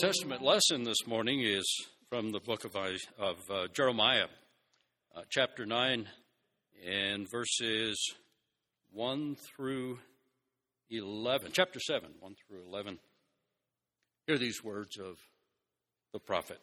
Testament lesson this morning is from the book of Jeremiah, chapter 9, and verses 1 through 11. Chapter 7, 1 through 11. Hear these words of the prophet.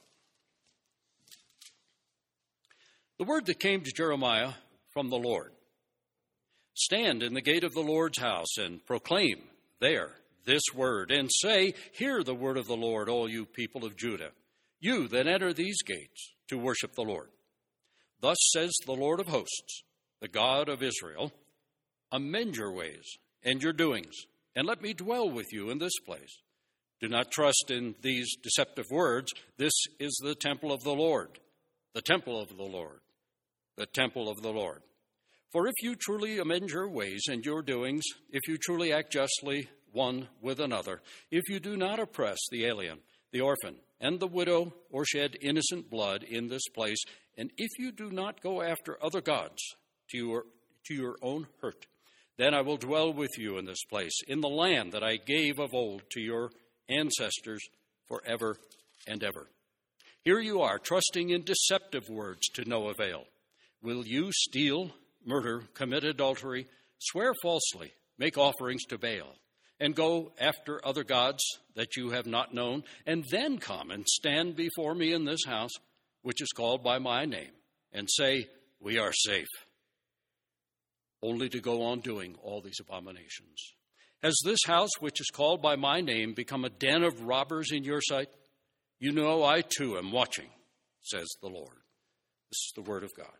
The word that came to Jeremiah from the Lord. Stand in the gate of the Lord's house and proclaim there this word, and say, hear the word of the Lord, all you people of Judah, you that enter these gates to worship the Lord. Thus says the Lord of hosts, the God of Israel, amend your ways and your doings, and let me dwell with you in this place. Do not trust in these deceptive words. This is the temple of the Lord, the temple of the Lord, the temple of the Lord. For if you truly amend your ways and your doings, if you truly act justly one with another, if you do not oppress the alien, the orphan, and the widow, or shed innocent blood in this place, and if you do not go after other gods to your own hurt, then I will dwell with you in this place, in the land that I gave of old to your ancestors forever and ever. Here you are, trusting in deceptive words to no avail. Will you steal, murder, commit adultery, swear falsely, make offerings to Baal, and go after other gods that you have not known, and then come and stand before me in this house, which is called by my name, and say, we are safe, only to go on doing all these abominations? Has this house, which is called by my name, become a den of robbers in your sight? You know I too am watching, says the Lord. This is the word of God.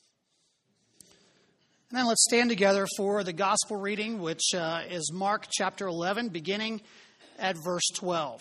And then let's stand together for the gospel reading, which is Mark chapter 11, beginning at verse 12.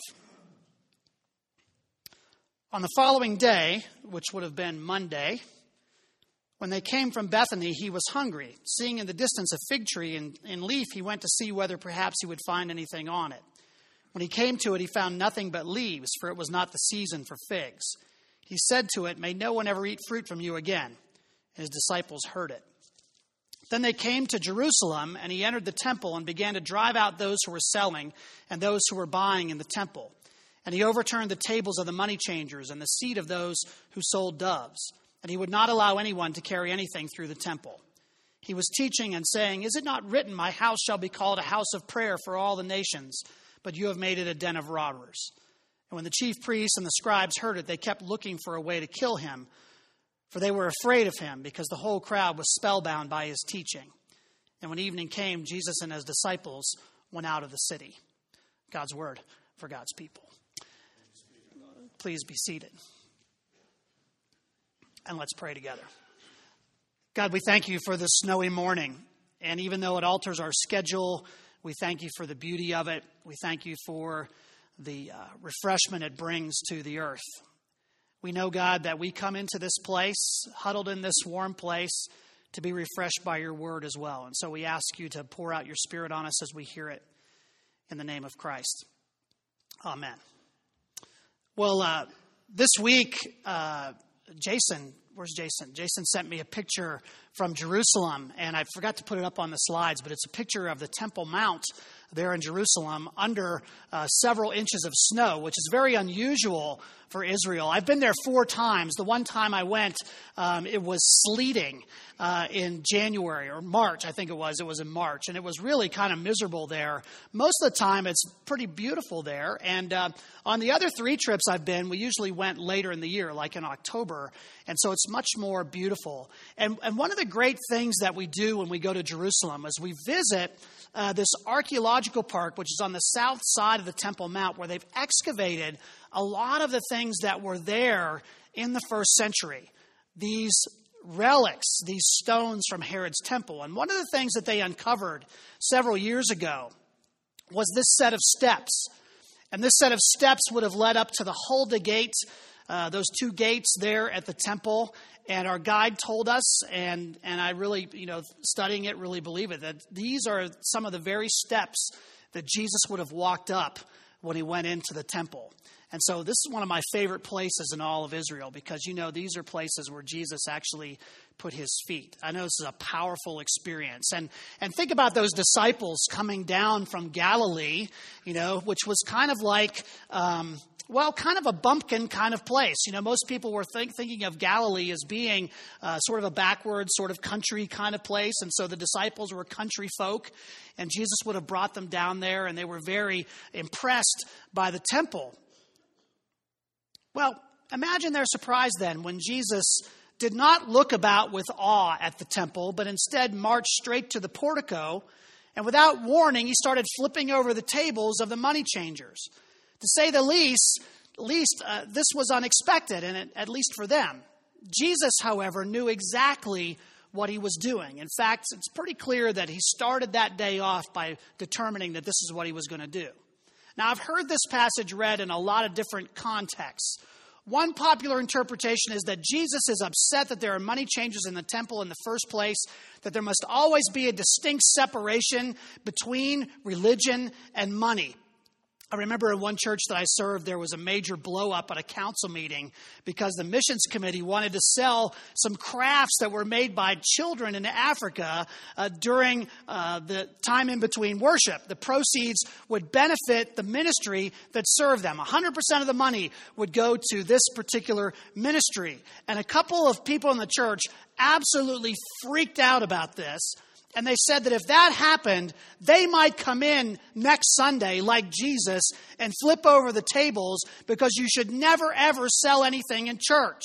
On the following day, which would have been Monday, when they came from Bethany, he was hungry. Seeing in the distance a fig tree in leaf, he went to see whether perhaps he would find anything on it. When he came to it, he found nothing but leaves, for it was not the season for figs. He said to it, may no one ever eat fruit from you again. And his disciples heard it. Then they came to Jerusalem, and he entered the temple and began to drive out those who were selling and those who were buying in the temple. And he overturned the tables of the money changers and the seat of those who sold doves. And he would not allow anyone to carry anything through the temple. He was teaching and saying, is it not written, my house shall be called a house of prayer for all the nations, but you have made it a den of robbers? And when the chief priests and the scribes heard it, they kept looking for a way to kill him, for they were afraid of him, because the whole crowd was spellbound by his teaching. And when evening came, Jesus and his disciples went out of the city. God's word for God's people. Please be seated. And let's pray together. God, we thank you for this snowy morning. And even though it alters our schedule, we thank you for the beauty of it. We thank you for the refreshment it brings to the earth. We know, God, that we come into this place, huddled in this warm place, to be refreshed by your word as well. And so we ask you to pour out your Spirit on us as we hear it, in the name of Christ. Amen. Well, this week, Jason, where's Jason? Jason sent me a picture from Jerusalem, and I forgot to put it up on the slides, but it's a picture of the Temple Mount there in Jerusalem under several inches of snow, which is very unusual for Israel. I've been there 4 times. The one time I went, it was sleeting in January or March, I think it was. It was in March, and it was really kind of miserable there. Most of the time, it's pretty beautiful there. And on the other 3 trips I've been, we usually went later in the year, like in October, and so it's much more beautiful. And one of the great things that we do when we go to Jerusalem is we visit this archaeological park, which is on the south side of the Temple Mount, where they've excavated a lot of the things that were there in the first century. These relics, these stones from Herod's temple. And one of the things that they uncovered several years ago was this set of steps. And this set of steps would have led up to the Hulda Gate, those 2 gates there at the temple. And our guide told us, and I really, studying it, really believe it, that these are some of the very steps that Jesus would have walked up when he went into the temple. And so this is one of my favorite places in all of Israel because, these are places where Jesus actually put his feet. I know this is a powerful experience. And think about those disciples coming down from Galilee, which was kind of like, kind of a bumpkin kind of place. Most people were thinking of Galilee as being sort of a backward sort of country kind of place. And so the disciples were country folk. And Jesus would have brought them down there, and they were very impressed by the temple. Well, imagine their surprise then when Jesus did not look about with awe at the temple, but instead marched straight to the portico. And without warning, he started flipping over the tables of the money changers. To say the least, this was unexpected, and at least for them. Jesus, however, knew exactly what he was doing. In fact, it's pretty clear that he started that day off by determining that this is what he was going to do. Now, I've heard this passage read in a lot of different contexts. One popular interpretation is that Jesus is upset that there are money changers in the temple in the first place, that there must always be a distinct separation between religion and money. I remember in one church that I served, there was a major blow up at a council meeting because the missions committee wanted to sell some crafts that were made by children in Africa during the time in between worship. The proceeds would benefit the ministry that served them. 100% of the money would go to this particular ministry. And a couple of people in the church absolutely freaked out about this. And they said that if that happened, they might come in next Sunday like Jesus and flip over the tables because you should never, ever sell anything in church.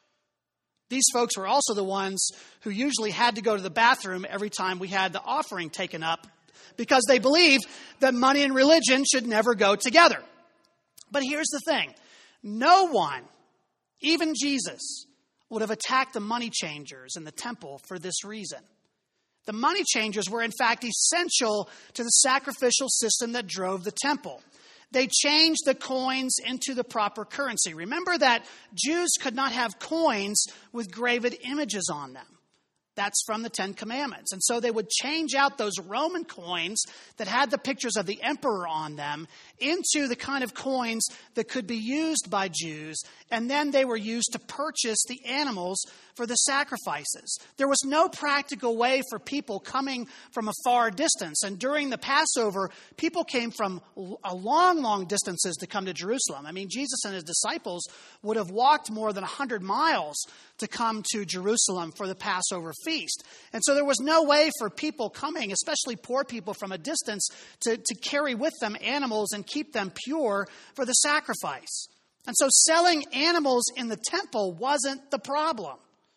These folks were also the ones who usually had to go to the bathroom every time we had the offering taken up because they believed that money and religion should never go together. But here's the thing. No one, even Jesus, would have attacked the money changers in the temple for this reason. The money changers were, in fact, essential to the sacrificial system that drove the temple. They changed the coins into the proper currency. Remember that Jews could not have coins with graven images on them. That's from the Ten Commandments. And so they would change out those Roman coins that had the pictures of the emperor on them into the kind of coins that could be used by Jews. And then they were used to purchase the animals for the sacrifices. There was no practical way for people coming from a far distance. And during the Passover, people came from long distances to come to Jerusalem. I mean, Jesus and his disciples would have walked more than 100 miles to come to Jerusalem for the Passover feast. And so there was no way for people coming, especially poor people from a distance, to carry with them animals and keep them pure for the sacrifice. And so selling animals in the temple wasn't the problem.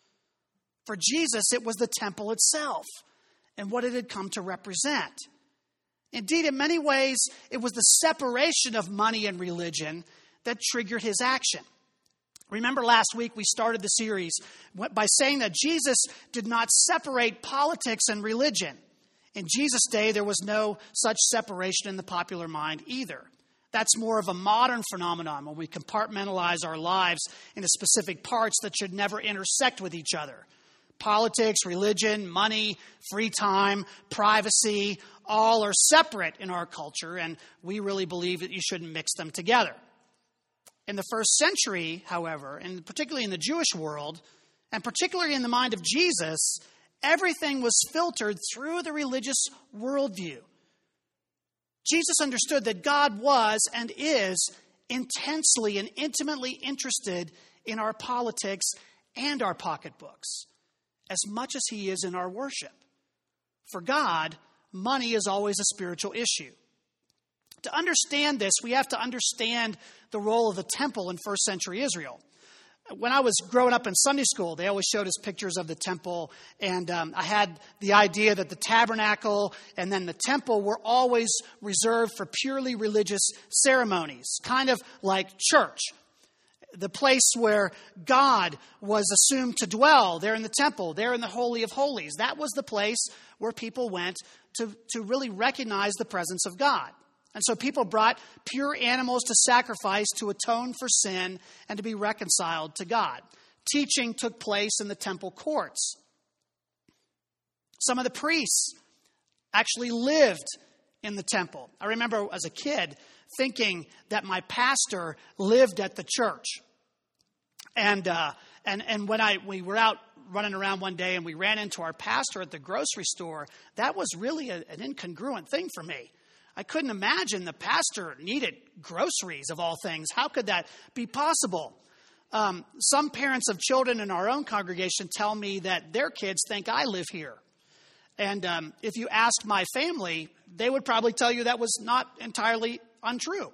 For Jesus, it was the temple itself and what it had come to represent. Indeed, in many ways, it was the separation of money and religion that triggered his action. Remember last week we started the series by saying that Jesus did not separate politics and religion. In Jesus' day, there was no such separation in the popular mind either. That's more of a modern phenomenon when we compartmentalize our lives into specific parts that should never intersect with each other. Politics, religion, money, free time, privacy, all are separate in our culture, and we really believe that you shouldn't mix them together. In the first century, however, and particularly in the Jewish world, and particularly in the mind of Jesus, everything was filtered through the religious worldview. Jesus understood that God was and is intensely and intimately interested in our politics and our pocketbooks, as much as he is in our worship. For God, money is always a spiritual issue. To understand this, we have to understand the role of the temple in first century Israel. When I was growing up in Sunday school, they always showed us pictures of the temple, and I had the idea that the tabernacle and then the temple were always reserved for purely religious ceremonies, kind of like church. The place where God was assumed to dwell, there in the temple, there in the Holy of Holies. That was the place where people went to really recognize the presence of God. And so people brought pure animals to sacrifice to atone for sin and to be reconciled to God. Teaching took place in the temple courts. Some of the priests actually lived in the temple. I remember as a kid thinking that my pastor lived at the church. And when we were out running around one day and we ran into our pastor at the grocery store, that was really an incongruent thing for me. I couldn't imagine the pastor needed groceries of all things. How could that be possible? Some parents of children in our own congregation tell me that their kids think I live here. And if you ask my family, they would probably tell you that was not entirely untrue.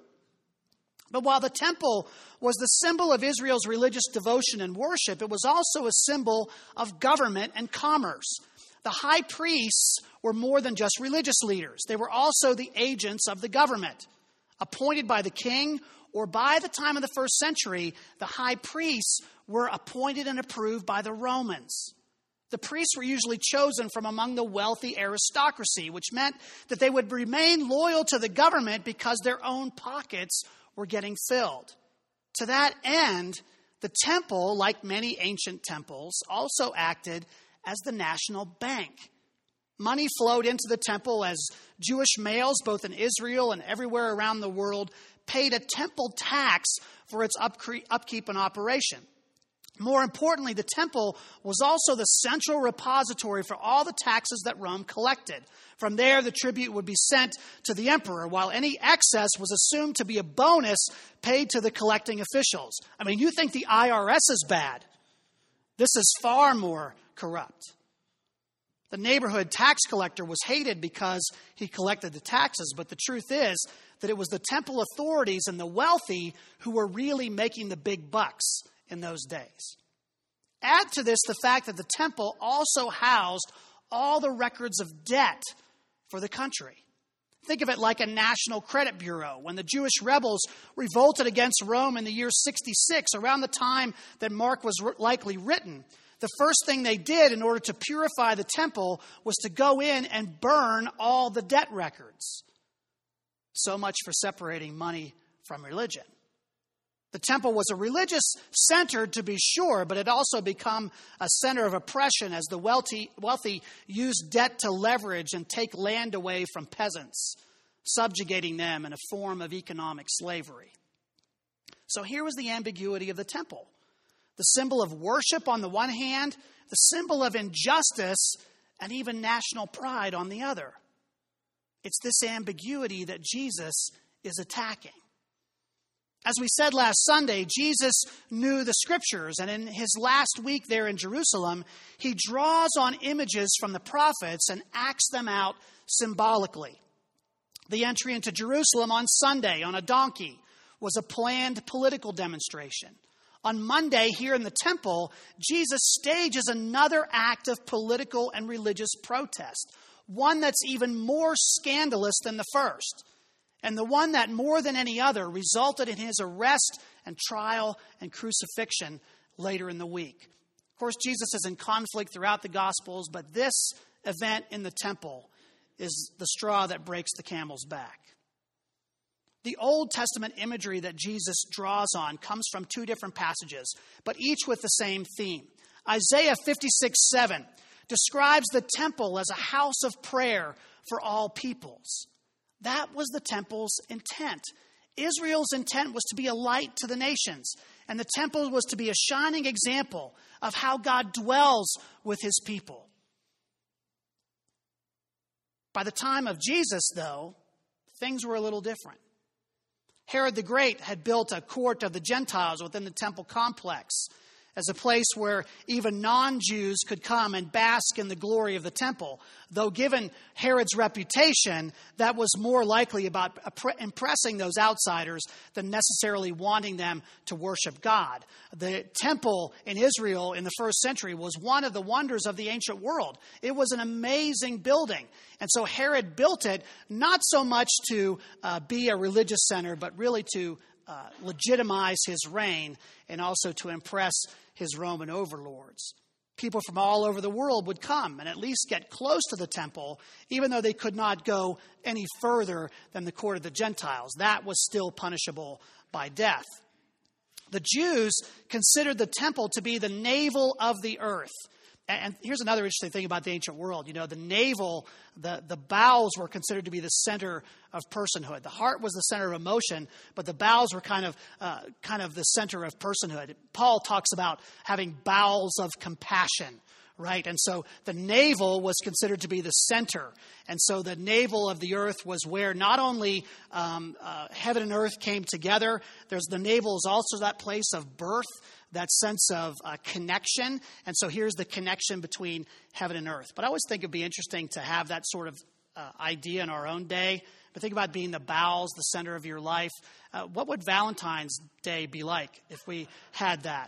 But while the temple was the symbol of Israel's religious devotion and worship, it was also a symbol of government and commerce. The high priests were more than just religious leaders. They were also the agents of the government. Appointed by the king, or by the time of the first century, the high priests were appointed and approved by the Romans. The priests were usually chosen from among the wealthy aristocracy, which meant that they would remain loyal to the government because their own pockets were getting filled. To that end, the temple, like many ancient temples, also acted as the national bank. Money flowed into the temple as Jewish males, both in Israel and everywhere around the world, paid a temple tax for its upkeep and operation. More importantly, the temple was also the central repository for all the taxes that Rome collected. From there, the tribute would be sent to the emperor, while any excess was assumed to be a bonus paid to the collecting officials. I mean, you think the IRS is bad. This is far more corrupt. The neighborhood tax collector was hated because he collected the taxes, but the truth is that it was the temple authorities and the wealthy who were really making the big bucks in those days. Add to this the fact that the temple also housed all the records of debt for the country. Think of it like a national credit bureau. When the Jewish rebels revolted against Rome in the year 66, around the time that Mark was likely written, the first thing they did in order to purify the temple was to go in and burn all the debt records. So much for separating money from religion. The temple was a religious center, to be sure, but it also became a center of oppression as the wealthy used debt to leverage and take land away from peasants, subjugating them in a form of economic slavery. So here was the ambiguity of the temple. The symbol of worship on the one hand, the symbol of injustice and even national pride on the other. It's this ambiguity that Jesus is attacking. As we said last Sunday, Jesus knew the scriptures, and in his last week there in Jerusalem, he draws on images from the prophets and acts them out symbolically. The entry into Jerusalem on Sunday on a donkey was a planned political demonstration. On Monday, here in the temple, Jesus stages another act of political and religious protest, one that's even more scandalous than the first, and the one that more than any other resulted in his arrest and trial and crucifixion later in the week. Of course, Jesus is in conflict throughout the Gospels, but this event in the temple is the straw that breaks the camel's back. The Old Testament imagery that Jesus draws on comes from two different passages, but each with the same theme. Isaiah 56:7 describes the temple as a house of prayer for all peoples. That was the temple's intent. Israel's intent was to be a light to the nations, and the temple was to be a shining example of how God dwells with his people. By the time of Jesus, though, things were a little different. Herod the Great had built a court of the Gentiles within the temple complex as a place where even non-Jews could come and bask in the glory of the temple. Though given Herod's reputation, that was more likely about impressing those outsiders than necessarily wanting them to worship God. The temple in Israel in the first century was one of the wonders of the ancient world. It was an amazing building. And so Herod built it not so much to be a religious center, but really to legitimize his reign and also to impress his Roman overlords. People from all over the world would come and at least get close to the temple, even though they could not go any further than the court of the Gentiles. That was still punishable by death. The Jews considered the temple to be the navel of the earth. And here's another interesting thing about the ancient world. You know, the navel, the bowels were considered to be the center of personhood. The heart was the center of emotion, but the bowels were kind of the center of personhood. Paul talks about having bowels of compassion, right? And so the navel was considered to be the center. And so the navel of the earth was where not only heaven and earth came together, the navel is also that place of birth, that sense of connection. And so here's the connection between heaven and earth. But I always think it'd be interesting to have that sort of idea in our own day. But think about being the bowels, the center of your life. What would Valentine's Day be like if we had that?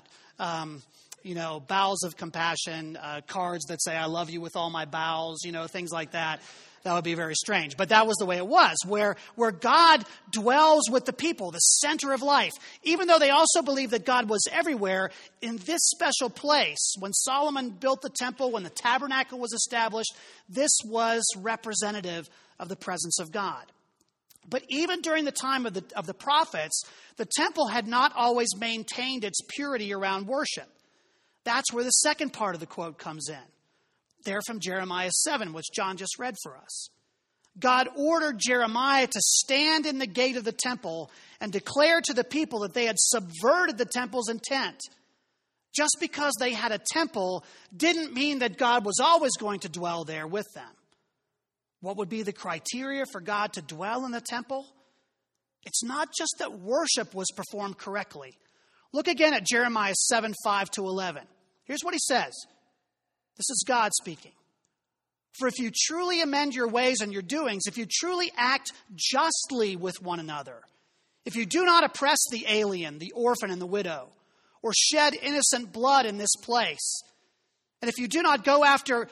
Bowels of compassion, cards that say, I love you with all my bowels, things like that. That would be very strange. But that was the way it was, where God dwells with the people, the center of life. Even though they also believed that God was everywhere, in this special place, when Solomon built the temple, when the tabernacle was established, this was representative of the presence of God. But even during the time of the prophets, the temple had not always maintained its purity around worship. That's where the second part of the quote comes in. There from Jeremiah 7, which John just read for us. God ordered Jeremiah to stand in the gate of the temple and declare to the people that they had subverted the temple's intent. Just because they had a temple didn't mean that God was always going to dwell there with them. What would be the criteria for God to dwell in the temple? It's not just that worship was performed correctly. Look again at Jeremiah 7, 5-11. Here's what he says. This is God speaking. For if you truly amend your ways and your doings, if you truly act justly with one another, if you do not oppress the alien, the orphan, and the widow, or shed innocent blood in this place, and if you do not go after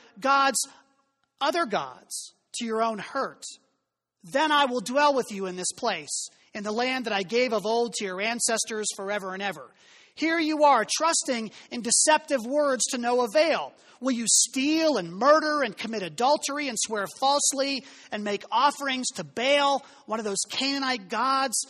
other gods to your own hurt, then I will dwell with you in this place, in the land that I gave of old to your ancestors forever and ever. Here you are, trusting in deceptive words to no avail. Will you steal and murder and commit adultery and swear falsely and make offerings to Baal, one of those Canaanite gods?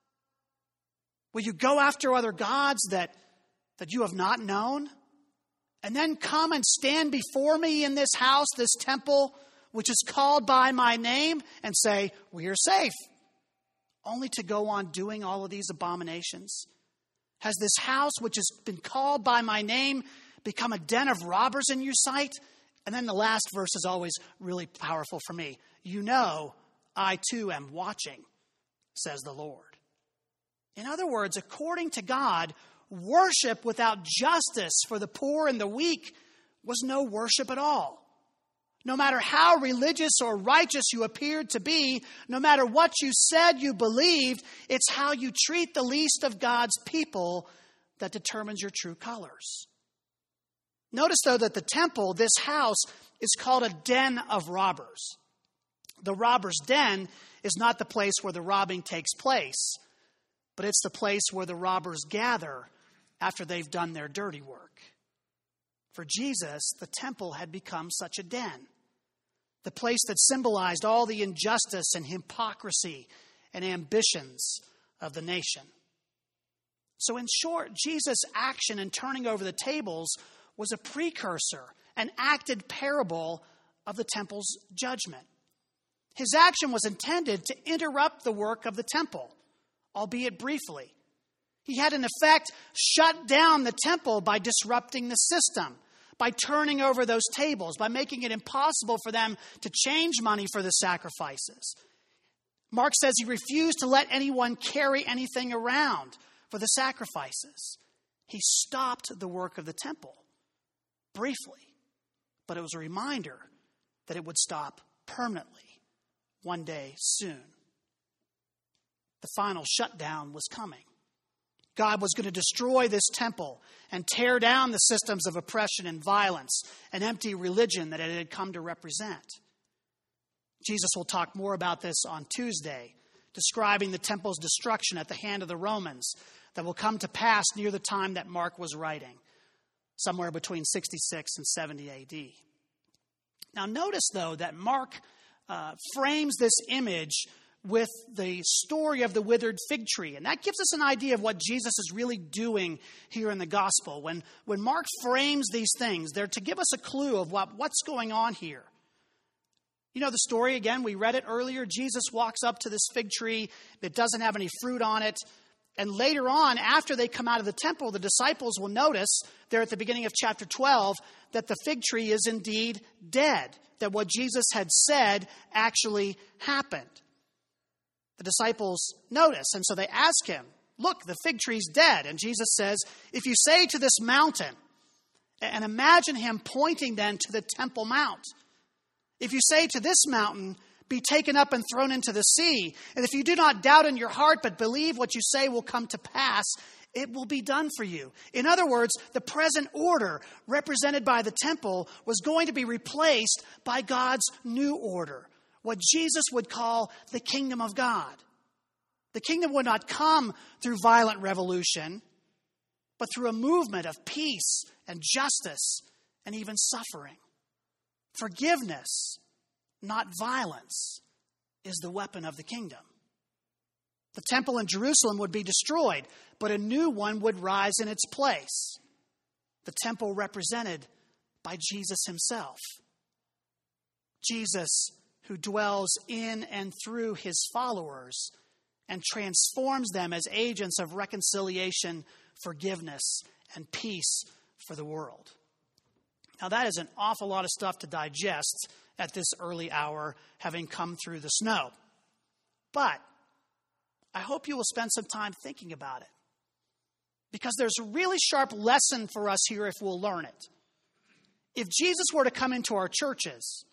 Will you go after other gods that you have not known? And then come and stand before me in this house, this temple, which is called by my name, and say, we are safe, only to go on doing all of these abominations? Has this house, which has been called by my name, become a den of robbers in your sight? And then the last verse is always really powerful for me. You know, I too am watching, says the Lord. In other words, according to God, worship without justice for the poor and the weak was no worship at all. No matter how religious or righteous you appeared to be, no matter what you said you believed, it's how you treat the least of God's people that determines your true colors. Notice, though, that the temple, this house, is called a den of robbers. The robber's den is not the place where the robbing takes place, but it's the place where the robbers gather after they've done their dirty work. For Jesus, the temple had become such a den, the place that symbolized all the injustice and hypocrisy and ambitions of the nation. So in short, Jesus' action in turning over the tables was a precursor, an acted parable of the temple's judgment. His action was intended to interrupt the work of the temple, albeit briefly. He had, in effect, shut down the temple by disrupting the system, by turning over those tables, by making it impossible for them to change money for the sacrifices. Mark says he refused to let anyone carry anything around for the sacrifices. He stopped the work of the temple briefly, but it was a reminder that it would stop permanently one day soon. The final shutdown was coming. God was going to destroy this temple and tear down the systems of oppression and violence and empty religion that it had come to represent. Jesus will talk more about this on Tuesday, describing the temple's destruction at the hand of the Romans that will come to pass near the time that Mark was writing, somewhere between 66 and 70 A.D. Now notice, though, that Mark frames this image with the story of the withered fig tree. And that gives us an idea of what Jesus is really doing here in the gospel. When Mark frames these things, they're to give us a clue of what's going on here. You know the story again, we read it earlier. Jesus walks up to this fig tree that doesn't have any fruit on it. And later on, after they come out of the temple, the disciples will notice there at the beginning of chapter 12 that the fig tree is indeed dead, that what Jesus had said actually happened. The disciples notice, and so they ask him, look, the fig tree's dead. And Jesus says, if you say to this mountain, and imagine him pointing then to the Temple Mount, if you say to this mountain, be taken up and thrown into the sea, and if you do not doubt in your heart but believe what you say will come to pass, it will be done for you. In other words, the present order represented by the temple was going to be replaced by God's new order, what Jesus would call the kingdom of God. The kingdom would not come through violent revolution, but through a movement of peace and justice and even suffering. Forgiveness, not violence, is the weapon of the kingdom. The temple in Jerusalem would be destroyed, but a new one would rise in its place. The temple represented by Jesus himself. Jesus, who dwells in and through his followers and transforms them as agents of reconciliation, forgiveness, and peace for the world. Now that is an awful lot of stuff to digest at this early hour, having come through the snow. But I hope you will spend some time thinking about it, because there's a really sharp lesson for us here if we'll learn it. If Jesus were to come into our churches,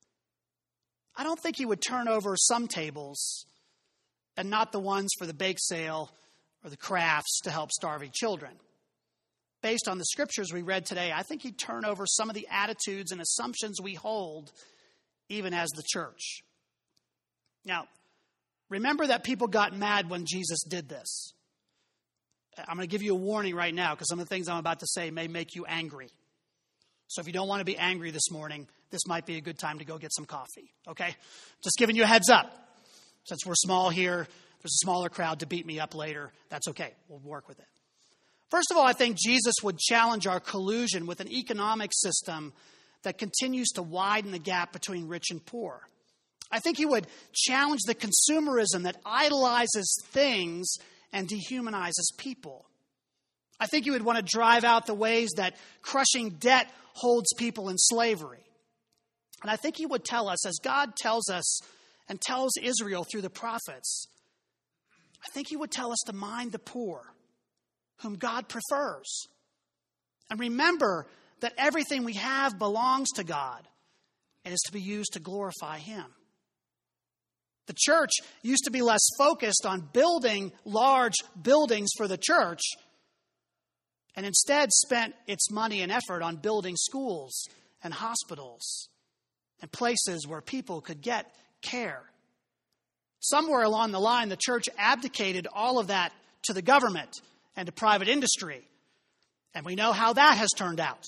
I don't think he would turn over some tables and not the ones for the bake sale or the crafts to help starving children. Based on the scriptures we read today, I think he'd turn over some of the attitudes and assumptions we hold even as the church. Now, remember that people got mad when Jesus did this. I'm going to give you a warning right now, because some of the things I'm about to say may make you angry. So if you don't want to be angry this morning, this might be a good time to go get some coffee, okay? Just giving you a heads up. Since we're small here, there's a smaller crowd to beat me up later. That's okay. We'll work with it. First of all, I think Jesus would challenge our collusion with an economic system that continues to widen the gap between rich and poor. I think he would challenge the consumerism that idolizes things and dehumanizes people. I think he would want to drive out the ways that crushing debt holds people in slavery. And I think he would tell us, as God tells us and tells Israel through the prophets, I think he would tell us to mind the poor, whom God prefers. And remember that everything we have belongs to God and is to be used to glorify him. The church used to be less focused on building large buildings for the church, and instead spent its money and effort on building schools and hospitals and places where people could get care. Somewhere along the line, the church abdicated all of that to the government and to private industry. And we know how that has turned out.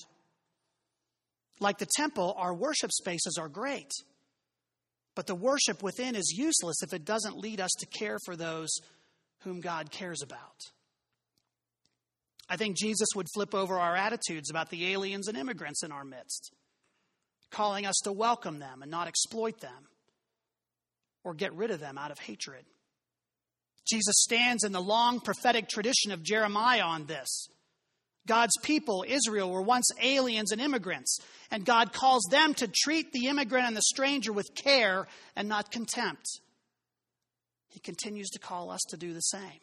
Like the temple, our worship spaces are great. But the worship within is useless if it doesn't lead us to care for those whom God cares about. I think Jesus would flip over our attitudes about the aliens and immigrants in our midst, calling us to welcome them and not exploit them or get rid of them out of hatred. Jesus stands in the long prophetic tradition of Jeremiah on this. God's people, Israel, were once aliens and immigrants, and God calls them to treat the immigrant and the stranger with care and not contempt. He continues to call us to do the same.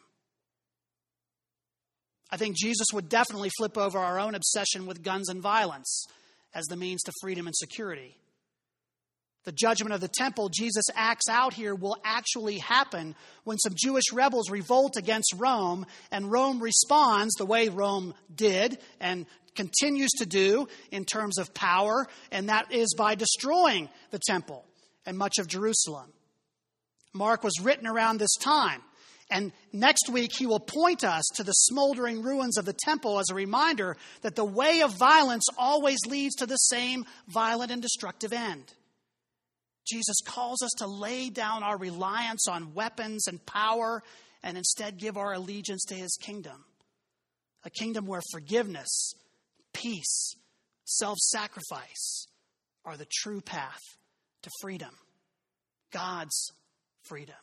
I think Jesus would definitely flip over our own obsession with guns and violence as the means to freedom and security. The judgment of the temple Jesus acts out here will actually happen when some Jewish rebels revolt against Rome, and Rome responds the way Rome did and continues to do in terms of power, and that is by destroying the temple and much of Jerusalem. Mark was written around this time, and next week he will point us to the smoldering ruins of the temple as a reminder that the way of violence always leads to the same violent and destructive end. Jesus calls us to lay down our reliance on weapons and power and instead give our allegiance to his kingdom. A kingdom where forgiveness, peace, self-sacrifice are the true path to freedom. God's freedom.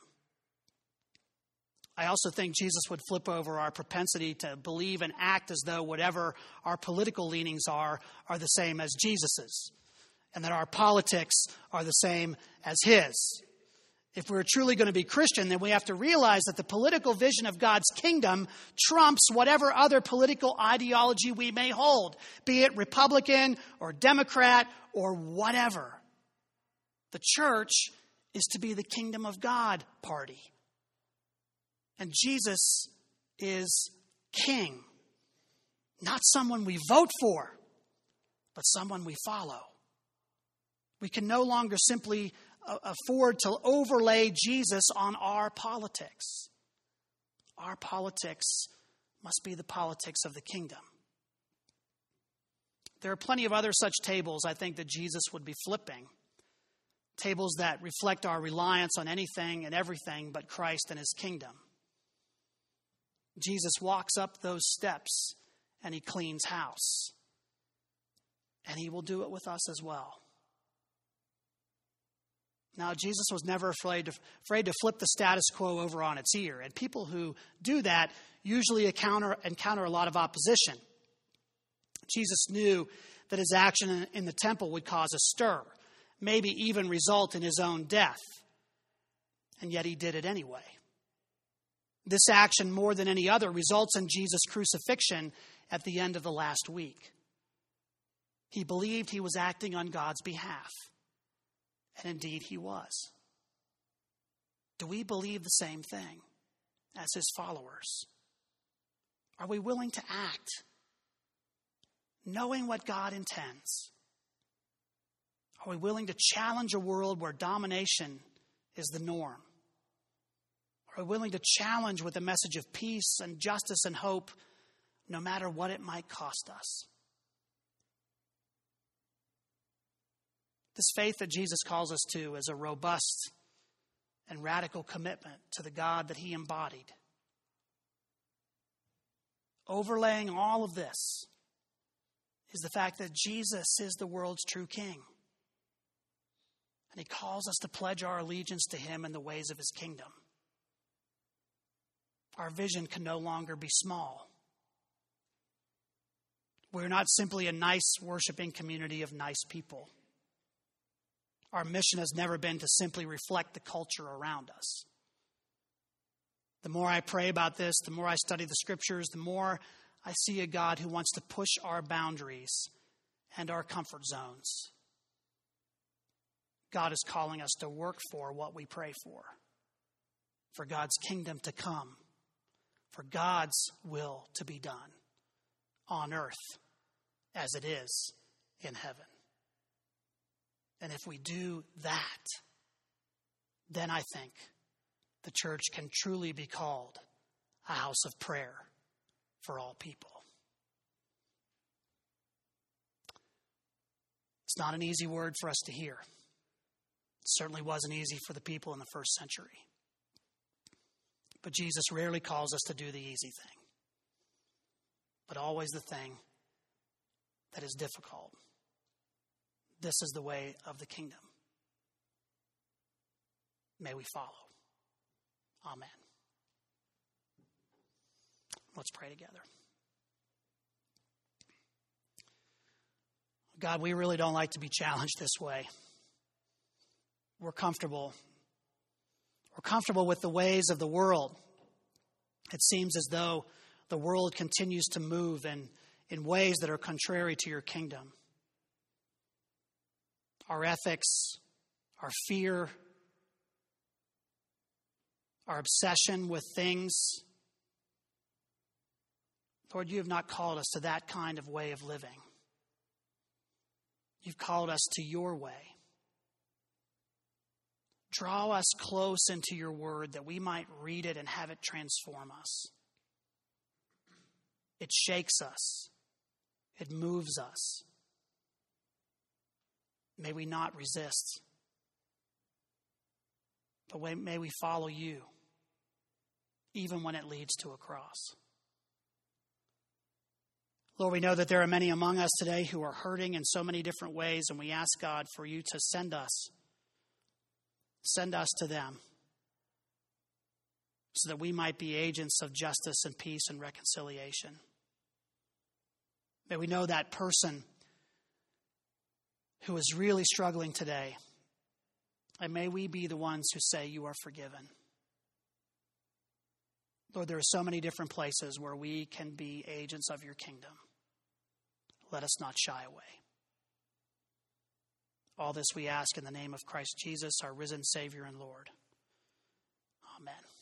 I also think Jesus would flip over our propensity to believe and act as though whatever our political leanings are the same as Jesus's, and that our politics are the same as his. If we're truly going to be Christian, then we have to realize that the political vision of God's kingdom trumps whatever other political ideology we may hold, be it Republican or Democrat or whatever. The church is to be the kingdom of God party. And Jesus is king. Not someone we vote for, but someone we follow. We can no longer simply afford to overlay Jesus on our politics. Our politics must be the politics of the kingdom. There are plenty of other such tables I think that Jesus would be flipping. Tables that reflect our reliance on anything and everything but Christ and his kingdom. Jesus walks up those steps and he cleans house. And he will do it with us as well. Now, Jesus was never afraid to flip the status quo over on its ear. And people who do that usually encounter a lot of opposition. Jesus knew that his action in the temple would cause a stir, maybe even result in his own death. And yet he did it anyway. This action, more than any other, results in Jesus' crucifixion at the end of the last week. He believed he was acting on God's behalf. And indeed he was. Do we believe the same thing as his followers? Are we willing to act knowing what God intends? Are we willing to challenge a world where domination is the norm? Are we willing to challenge with a message of peace and justice and hope, no matter what it might cost us? This faith that Jesus calls us to is a robust and radical commitment to the God that he embodied. Overlaying all of this is the fact that Jesus is the world's true king. And he calls us to pledge our allegiance to him in the ways of his kingdom. Our vision can no longer be small. We're not simply a nice worshiping community of nice people. Our mission has never been to simply reflect the culture around us. The more I pray about this, the more I study the scriptures, the more I see a God who wants to push our boundaries and our comfort zones. God is calling us to work for what we pray for God's kingdom to come, for God's will to be done on earth as it is in heaven. And if we do that, then I think the church can truly be called a house of prayer for all people. It's not an easy word for us to hear. It certainly wasn't easy for the people in the first century. But Jesus rarely calls us to do the easy thing, but always the thing that is difficult. This is the way of the kingdom. May we follow. Amen. Let's pray together. God, we really don't like to be challenged this way. We're comfortable. We're comfortable with the ways of the world. It seems as though the world continues to move in ways that are contrary to your kingdom. Our ethics, our fear, our obsession with things. Lord, you have not called us to that kind of way of living. You've called us to your way. Draw us close into your word that we might read it and have it transform us. It shakes us. It moves us. May we not resist. But may we follow you, even when it leads to a cross. Lord, we know that there are many among us today who are hurting in so many different ways, and we ask, God, for you to send us to them, so that we might be agents of justice and peace and reconciliation. May we know that person who is really struggling today, and may we be the ones who say, you are forgiven. Lord, there are so many different places where we can be agents of your kingdom. Let us not shy away. All this we ask in the name of Christ Jesus, our risen Savior and Lord. Amen.